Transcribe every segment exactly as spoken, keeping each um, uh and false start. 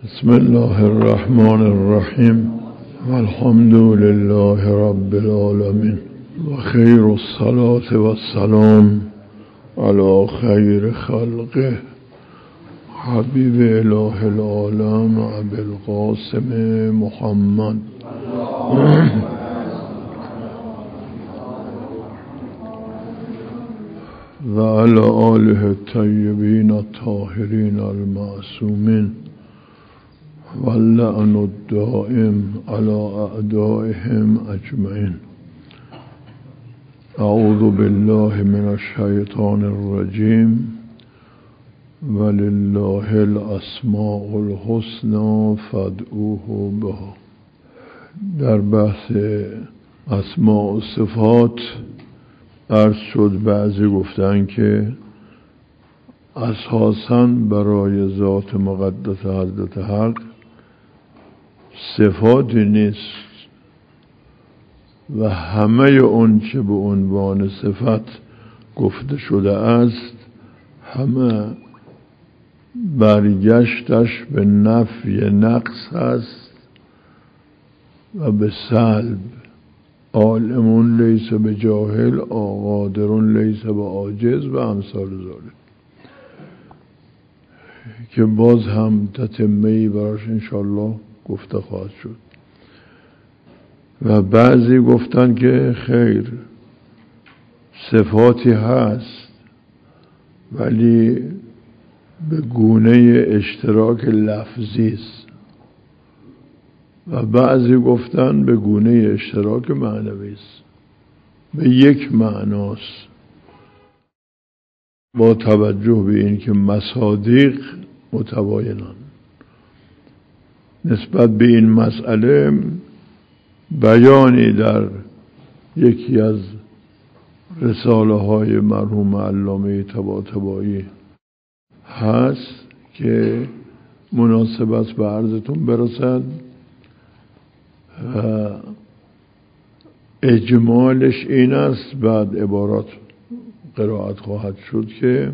بسم الله الرحمن الرحیم والحمد لله رب العالمین و خیر الصلاة و السلام علی خیر خلقه حبیب اله العالم ابی القاسم محمد و علی آله الطیبین الطاهرین المعصومین واللعن الدائم على اعدائهم اجمعین. اعوذ بالله من الشیطان الرجیم ولله الاسماء الحسنى فادعوه بها. در بحث اسماء و صفات عرض شد، بعضی گفتن که اساساً برای ذات مقدس حضرت حق صفاتی نیست و همه اون چه به عنوان صفت گفته شده است همه برگشتش به نفی نقص است و به سلب. عالمون لیس به جاهل، قادرون لیس به عاجز و امثال ذالک، که باز هم تتمه‌ای براش انشاءالله گفته خواهد شد. و بعضی گفتن که خیر، صفاتی هست ولی به گونه اشتراک لفظی است و بعضی گفتن به گونه اشتراک معنوی است، به یک معناست، با توجه به این که مصادیق متباینن. نسبت به این مسئله بیانی در یکی از رساله های مرحوم علامه طباطبایی هست که مناسب است به عرضتون برسد. اجمالش این است، بعد عبارات قرائت خواهد شد، که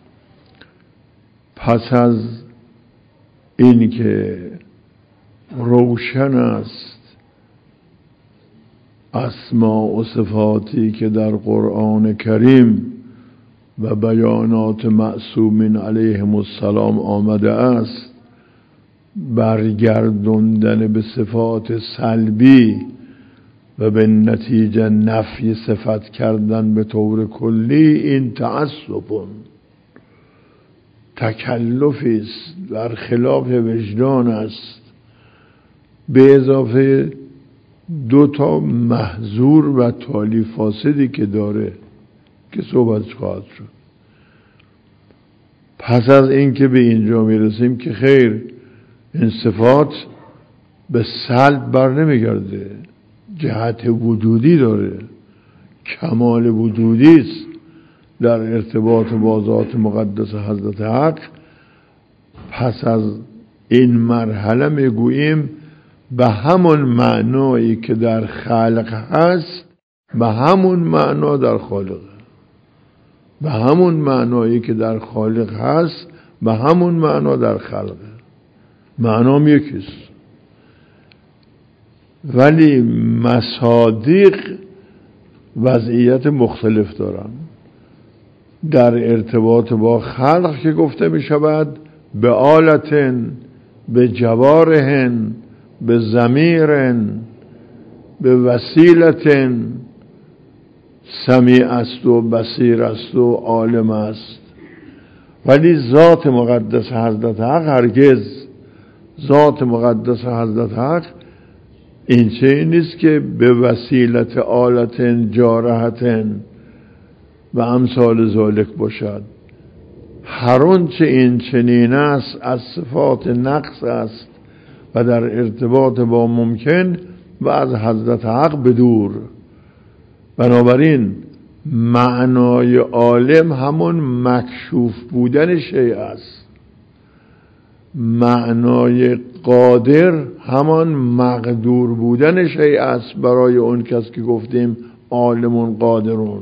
پس از این که روشن است اسماء و صفاتی که در قرآن کریم و بیانات معصومین علیهم السلام آمده است، برگردوندن به صفات سلبی و به نتیجه نفی صفت کردن به طور کلی، این تعصب تکلفی است، در خلاف وجدان است، به اضافه دو تا محظور و تالی فاسدی که داره که صحبتش خواهد شد. پس از این که به اینجا میرسیم که خیر، این صفات به سلب بر نمیگرده، جهت وجودی داره، کمال وجودی است در ارتباط با ذات مقدس حضرت حق. پس از این مرحله میگوییم به همون معنایی که در خلق هست به همون معنا در خالق، به همون معنایی که در خالق هست به همون معنا در خلق. معنام یکیست ولی مصادیق وضعیت مختلف دارن. در ارتباط با خلق که گفته می شود به آلتن، به جوارهن، به ضمیرن، به وسیلتن، سمیع است و بصیر است و عالم است. ولی ذات مقدس حضرت حق هرگز، ذات مقدس حضرت حق این چه نیست که به وسیلت آلتن، جارحتن و امثال ذالک باشد. هر اون چه این چنین است از صفات نقص است و در ارتباط با ممکن و از حضرت حق بدور. بنابراین معنای عالم همون مکشوف بودن شیء است، معنای قادر همان مقدور بودن شیء است برای اون کس که گفتیم عالمون قادرون.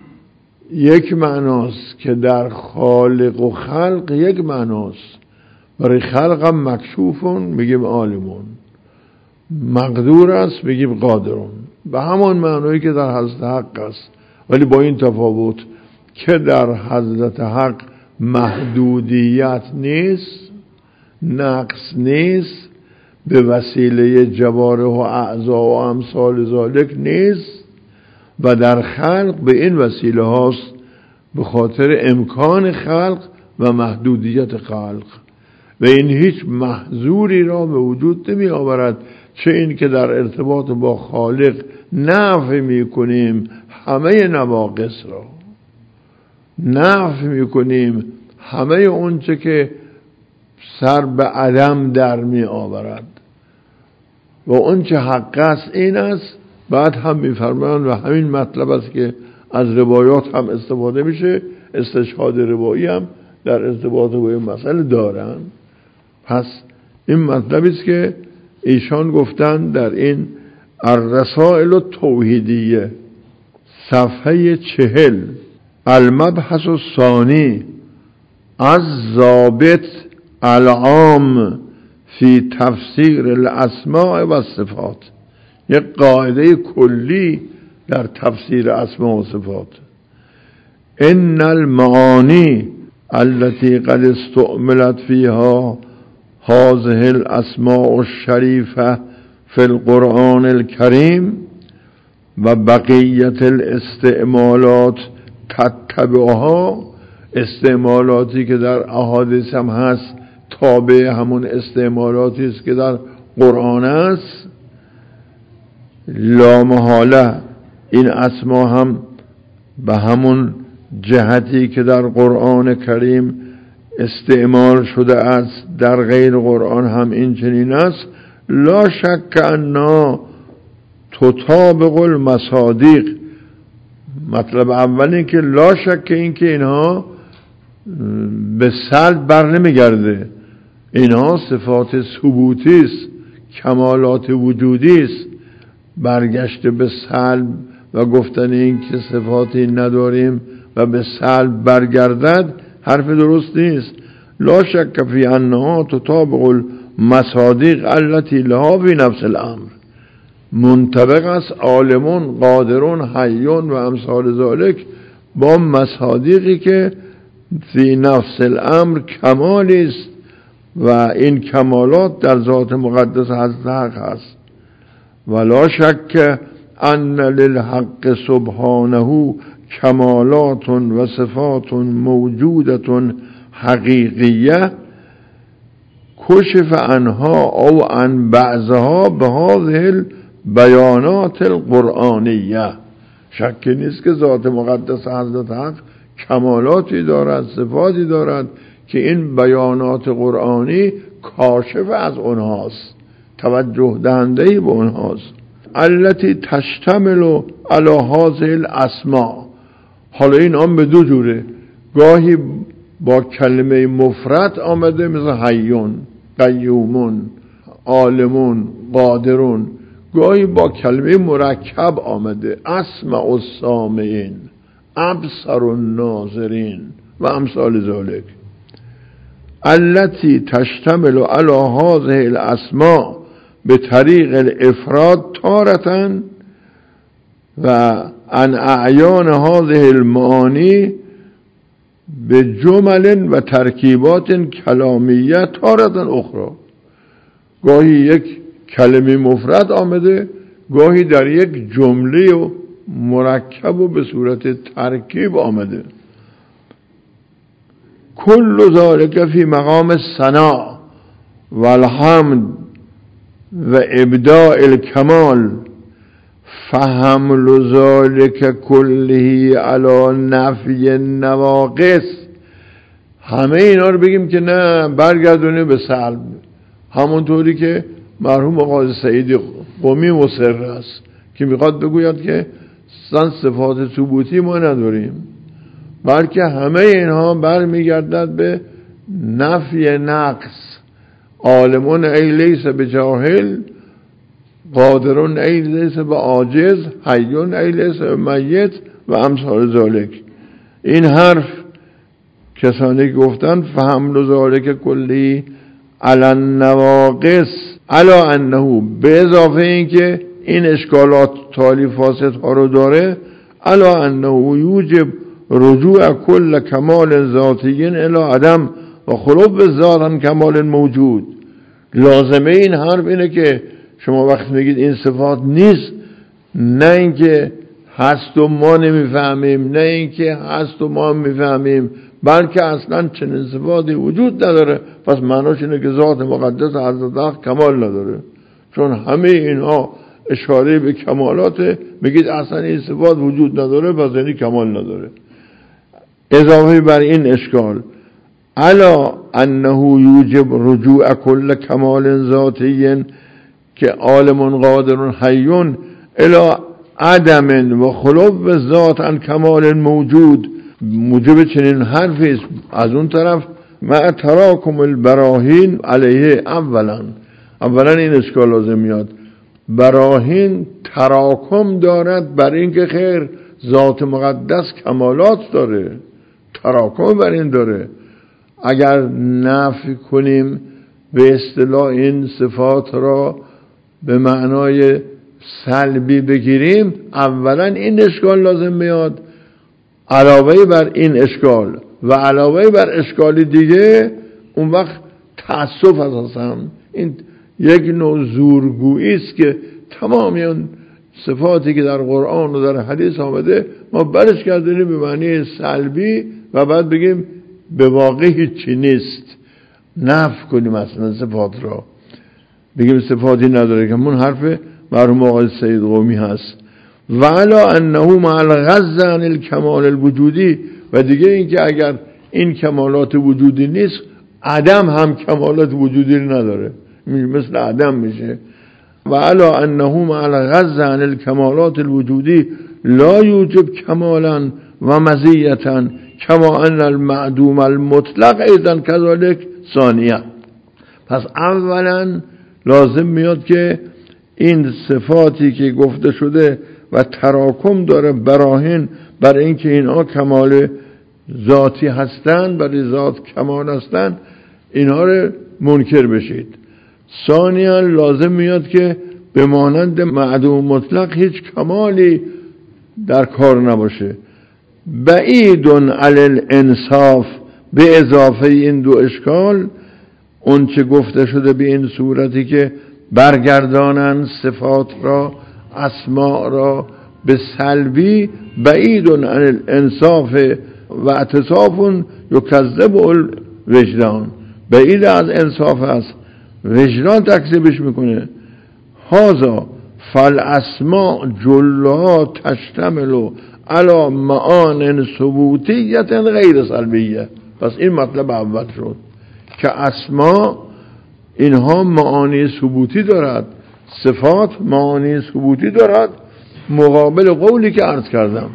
یک معناست که در خالق و خلق یک معناست، برای خلق هم مکشوفون میگیم عالمون، مقدور است میگیم قادرون، به همان معنایی که در حضرت حق است، ولی با این تفاوت که در حضرت حق محدودیت نیست، نقص نیست، به وسیله جوارح و اعضا و امثال ذالک نیست، و در خلق به این وسیله هاست، به خاطر امکان خلق و محدودیت خلق، و این هیچ محظوری را به وجود نمی آورد، چه این که در ارتباط با خالق نفی می کنیم همه نواقص را، نفی می کنیم همه اون چه که سر به عدم در می آورد، و اون چه حق است این است. بعد هم می فرمایند و همین مطلب است که از روایات هم استفاده میشه، استشهاد روایی هم در ارتباط با این مسئله دارن. پس این مطلبی است که ایشان گفتن در این الرسائل التوحیدیه صفحه چهل، المبحث الثانی از ضابط العام فی تفسیر الاسماء و صفات، یک قاعده کلی در تفسیر اسماء و صفات. ان المعانی التي قد استعملت فيها هذه الاسماء الشریفه فی القرآن الكریم و بقیت الاستعمالات تتبعها، استعمالاتی که در احادیث هم هست تابع همون استعمالاتی است که در قرآن است. لا محاله این اسما هم به همون جهتی که در قرآن کریم استعمال شده است در غیر قرآن هم این چنین است. لا شک انا تطابق المصادیق، مطلب اولی که لا شک این که اینها به سلب بر نمیگرده، اینها صفات ثبوتی است، کمالات وجودی است. برگشت به سلب و گفتن این که صفاتی نداریم و به سلب برگردد حرف درست نیست. لا شک فی انها تطابق المصادیق التي لها فی نفس الامر، منطبق است عالمون، قادرون، حیون و امثال ذالک با مصادیقی که فی نفس الامر کمالی است و این کمالات در ذات مقدس حضرت حق است. ولا شک ان للحق سبحانه کمالات و صفات موجودة حقیقیه کشف عنها او عن بعضها به هذه البیانات القرآنیه. شک نیست که ذات مقدس حضرت حق کمالاتی دارد، صفاتی دارد که این بیانات قرآنی کاشف از اونهاست، توجه دهنده به اونهاست. التي تشتمل على هذه الاسماء. حالا این آن به دو جوره، گاهی با کلمه مفرد آمده مثل حیون، قیومون، عالمون، قادرون، گاهی با کلمه مرکب آمده، اسمع السامعین، ابصر الناظرین و امثال ذالک. التي تشتمل على هذه الاسماء به طریق الافراد تارة و عن اعیان هذه المعانی به جمل و ترکیبات کلامیه تارة اخرى. گاهی یک کلمه مفرد آمده، گاهی در یک جمله و مرکب و به صورت ترکیب آمده. کل ذالک فی مقام الثناء و الحمد و ابداء الکمال، فحمل ذالک کله علی نفی النواقص. همه اینا رو بگیم که نه، برگردونه به سلب، همونطوری که مرحوم قاضی سعیدی قمی مصر است که میخواد بگوید که اصلا صفات ثبوتی ما نداریم، بلکه همه اینها برمیگردد به نفی نقص. عالمون ای لیس به جاهل، قادرون ای لیس به عاجز، حیون ای لیس به میت و امثال ذالک. این حرف کسانی گفتن فهم ذالک کلی علی النواقص علی انه، به اضافه این که این اشکالات تالی فاسد ها رو داره، علی انه یوجب رجوع کل کمال ذاتی الی عدم و خلوب ذات عن کمال موجود. لازمه این حرف اینه که شما وقتی میگید این صفات نیست، نه اینکه هست و ما نمیفهمیم، نه اینکه هست و ما میفهمیم، بلکه اصلا چنین صفاتی وجود نداره. پس معناش اینه که ذات مقدس حضرت حق کمال نداره، چون همه اینها اشاره به کمالاته. میگید اصلا این صفات وجود نداره، پس یعنی کمال نداره. اضافه بر این اشکال، علا انه یوجب رجوع کل کمال ذاتی که عالم قادر حیون الی عدم و خلوب ذات عن کمال موجود، موجب چنین حرفی است. از اون طرف مع تراکم البراهین علیه، اولا اولا این اشکال لازم میاد، براهین تراکم دارد بر این که خیر ذات مقدس کمالات داره، تراکم بر این داره. اگر نفی کنیم به اصطلاح این صفات را به معنای سلبی بگیریم، اولا این اشکال لازم میاد، علاوه بر این اشکال و علاوه بر اشکالی دیگه، اون وقت تعسف اساسا این یک نوع زورگویی است که تمام اون صفاتی که در قرآن و در حدیث آمده ما برش کردیم به معنی سلبی و بعد بگیم به واقع هیچی نیست، نفی کنیم اصلا صفات را، بگیم صفاتی نداره، که من حرف مرحوم آقای سید قمی هست. و علا انه مع الغض عن الکمال الوجودی، و دیگه این که اگر این کمالات وجودی نیست، عدم هم کمالات وجودی نداره، مثل عدم میشه. و علا انه مع الغض عن الکمالات الوجودی لا یوجب کمالا و مزیتا کما ان المعدوم المطلق ایضا کذالک ثانیه. پس اولا لازم میاد که این صفاتی که گفته شده و تراکم داره براهین بر اینکه اینها کمال ذاتی هستند، برای ذات کمال هستند، اینها رو منکر بشید. ثانیا لازم میاد که به مانند معدوم مطلق هیچ کمالی در کار نباشه. بعیدون علی الانصاف، به اضافه این دو اشکال اون چه گفته شده به این صورتی که برگردانن صفات را، اسماء را به سلبی، بعیدون عن الانصاف و اعتصافون یکذب الوجدان، بعید از انصاف است، وجدان تکذیبش میکنه. هذا فالاسماء جلها تشتمل علی معان ثبوتیت غیر سلبیه. پس این مطلب اول شد که اسماء اینها معانی ثبوتی دارد، صفات معانی ثبوتی دارد، مقابل قولی که عرض کردم.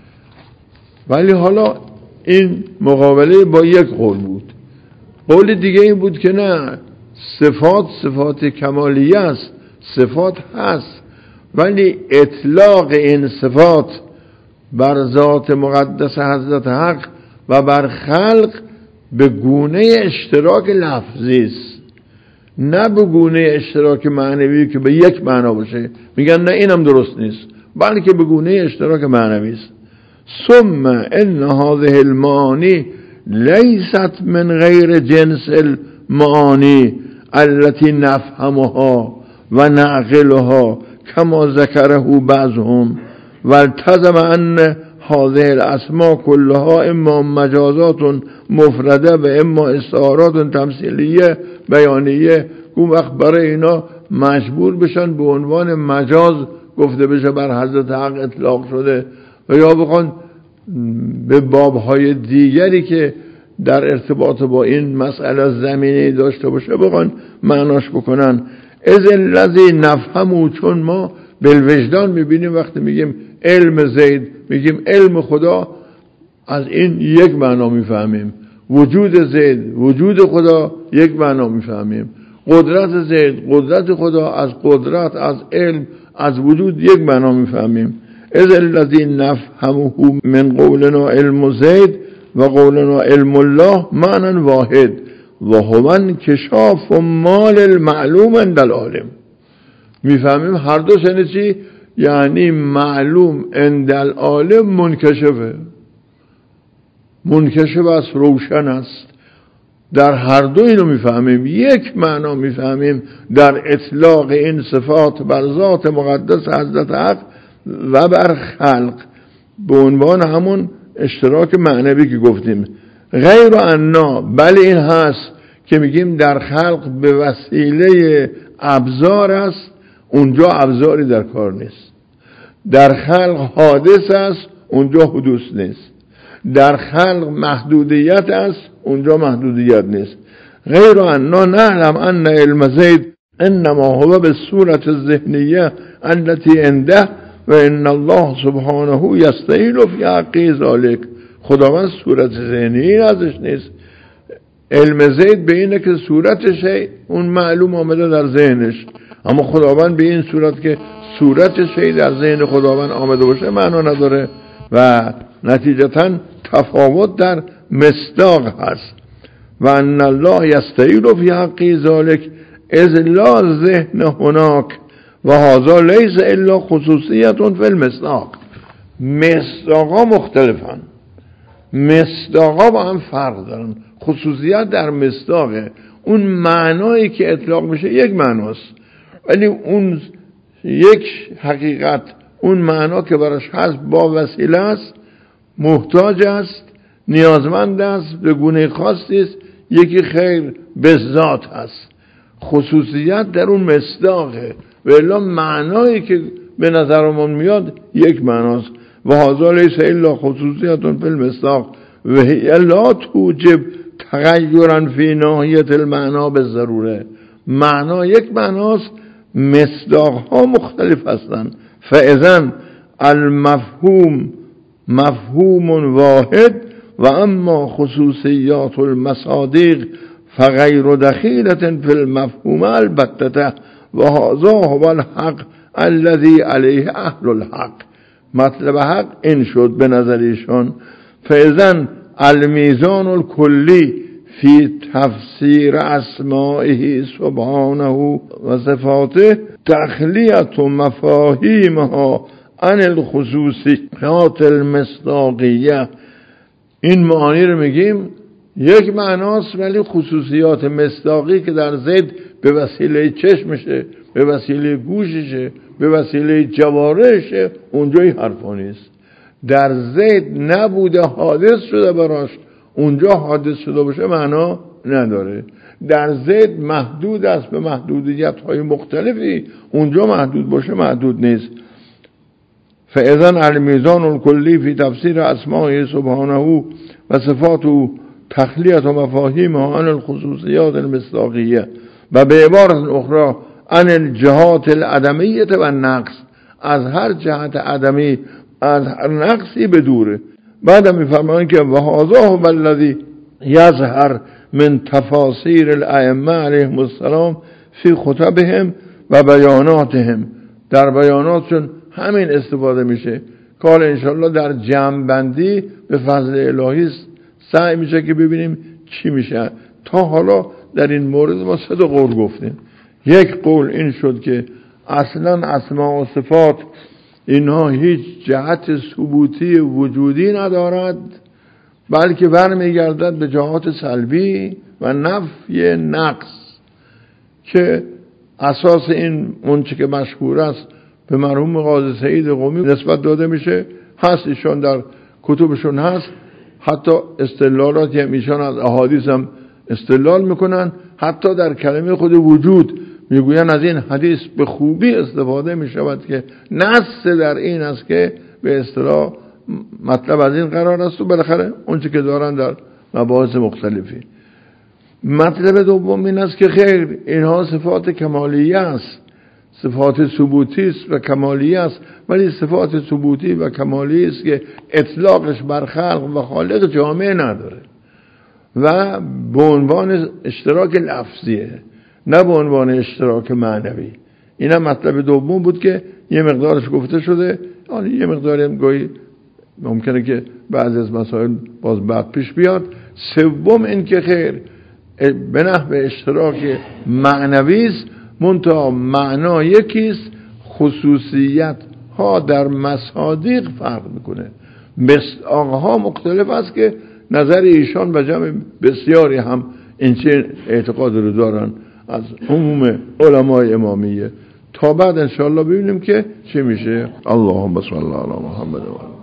ولی حالا این مقابله با یک قول بود. قول دیگه این بود که نه، صفات صفات کمالیه است، صفات هست، ولی اطلاق این صفات بر ذات مقدس حضرت حق و بر خلق به گونه اشتراک لفظی است، نه به گونه اشتراک معنوی که به یک معنا باشه. میگن نه اینم درست نیست، بلکه به گونه اشتراک معنوی است. ثم ان هذه المعانی لیست من غیر جنس المعانی التي نفهمها و نعقلها كما ذكره بعضهم، والتزم ان هذه الاسماء كلها اما مجازات مفرده و اما استعارات تمثیلیه بیانیه. اون وقت برای اینا مجبور بشن به عنوان مجاز گفته بشه بر حضرت حق اطلاق شده، و یا بخوان به بابهای دیگری که در ارتباط با این مسئله زمینه داشته باشه بخوان معناش بکنن. از الذی نفهمو، چون ما بالوجدان میبینیم وقتی میگیم علم زید، میگیم علم خدا، از این یک معنا میفهمیم. وجود زید، وجود خدا، یک معنا میفهمیم. قدرت زید، قدرت خدا، از قدرت، از علم، از وجود یک معنا میفهمیم. از الذی نفهمه من قولنا علم زید و قولنا علم الله معنی واحد و هو انکشاف مال المعلوم عند العالم. میفهمیم هر دو یعنی چی؟ یعنی معلوم عند العالم منکشفه، منکشف است، روشن است. در هر دو اینو میفهمیم. یک معنا میفهمیم در اطلاق این صفات بر ذات مقدس حضرت حق و بر خلق به عنوان همون اشتراک معنوی که گفتیم. غیر انا، بله این هست که میگیم در خلق به وسیله ابزار است، اونجا ابزاری در کار نیست. در خلق حادث است، اونجا حدوث نیست. در خلق محدودیت است، اونجا محدودیت نیست. غیر انا نعلم ان علم زید انما هو به صورت ذهنیه التي عنده و ان الله سبحانه یستحیل فی حقه ذلک. خداوند صورت ذهنی ازش نیست. علم زید به اینه که صورتش اون معلوم آمده در ذهنش، اما خداوند به این صورت که صورت شی در ذهن خداوند آمده باشه معنا نداره و نتیجتاً تفاوت در مصداق هست. و ان الله یستحیل فی حقه ذلک اذ لا ذهن هناک و هذا لیس الا خصوصیت فی المصداق. مصداقا مختلفن، مصداقا با هم فرق دارن. خصوصیت در مصداقه، اون معنایی که اطلاق میشه یک معناست، ولی اون یک حقیقت، اون معنا که براش هست با وسیله است، محتاج است، نیازمند است، به گونه خاصی است. یکی خیر به ذات هست. خصوصیت در اون مصداقه و الا معنایی که به نظرمون میاد یک معناست. و هذا لیس الا خصوصیت فی المصداق و هی لا توجب تغیرا فی ناحیه المعنا بالضروره. معنا یک معناست، مصداق ها مختلف هستند. فاذا المفهوم مفهوم واحد و اما خصوصیات المصادیق فغیر دخیلة فی المفهوم البتة و هذا هو الحق الذي علیه اهل الحق. مطلب حق این شد به نظر ایشان. فاذا المیزان الکلی فی تفسیر اسمائه سبحانه و صفاته تخلیت مفاهیمها عن الخصوصیات المصداقیه. این معانی رو میگیم یک معناست، ولی خصوصیات مصداقی که در زید به وسیله چشمشه، به وسیله گوششه، به وسیله جوارحشه، اونجا این حرفا نیست. در زید نبوده حادث شده براش، اونجا حادث شده باشه معنا نداره. در زید محدود است به محدودیت های مختلفی، اونجا محدود باشه محدود نیست. فاذا المیزان الکلی فی تفسیر اسماء سبحانه و صفاته تخلیت و مفاهیم عن الخصوصیات المصداقیه و به عبارت اخرى عن الجهات العدمیه و نقص، از هر جهت عدمی، از هر نقصی بدوره. بعد میفرمایند که و هذا هو الذی یظهر من تفاسیر الائمه علیهم السلام فی خطبهم و بیاناتهم. در بیاناتشون همین استفاده میشه. کار انشالله در جمع بندی به فضل الهی سعی میشه که ببینیم چی میشه. تا حالا در این مورد ما سه تا قول گفتیم. یک قول این شد که اصلا اسماء و صفات اینها هیچ جهت ثبوتی وجودی ندارد، بلکه برمیگردد به جهات سلبی و نفی نقص، که اساس این منچه که مشهور است به مرحوم قاضی سعید قمی نسبت داده میشه. هست ایشان در کتبشون هست، حتی استدلالاتی هم ایشان از احادیث هم استدلال میکنن. حتی در کلمه خود وجود میگوین از این حدیث به خوبی استفاده میشود که نص در این است که به اصطلاح مطلب از این قرار است و بالاخره اونچه که دارن در مباحث مختلفی. مطلب دوم این است که خیر، اینها صفات کمالیه است، صفات ثبوتی است و کمالیه است، ولی صفات ثبوتی و کمالیه است که اطلاقش بر خلق و خالق جامعه نداره و به عنوان اشتراک لفظیه، نه به عنوان اشتراک معنوی. اینم مطلب دوم بود که یه مقدارش گفته شده. آن یه مقداری هم گاهی ممکنه که بعضی از مسائل باز بعد پیش بیاد. سوم این که خیر، به نحو اشتراک معنوی است، منتها معنا یکیست، خصوصیت ها در مصادیق فرق میکنه. مصداقها مختلف است که نظر ایشان و جمع بسیاری هم این چه اعتقاد رو دارن از عموم علمای امامیه. تا بعد انشاءالله ببینیم که چه میشه. اللهم صل علی محمد و